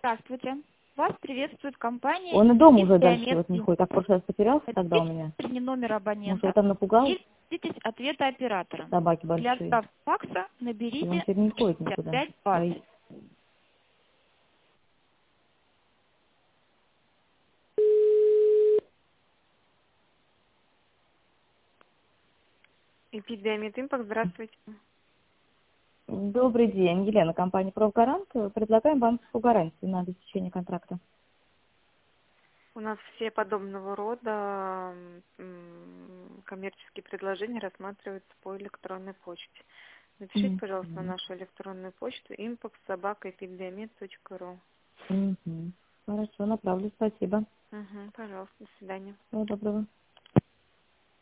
Здравствуйте. Вас приветствует компания Он и дома уже «Диамет». дальше вот не ходит. Так в прошлый раз потерялся тогда у меня. Напишите номер Может, абонента его там напугал? и дождитесь ответа оператора. Собаки Для большие. отправки факса И он наберите теперь не ходит никуда. 5520. Эпидемит Импакт, здравствуйте. Добрый день, Елена, компания «Профгарант». Предлагаем банковскую гарантию на обеспечение контракта. У нас все подобного рода коммерческие предложения рассматриваются по электронной почте. Напишите, пожалуйста, на нашу электронную почту impact@epidemit.ru. Хорошо, направлю, спасибо. Пожалуйста, до свидания. Всего доброго.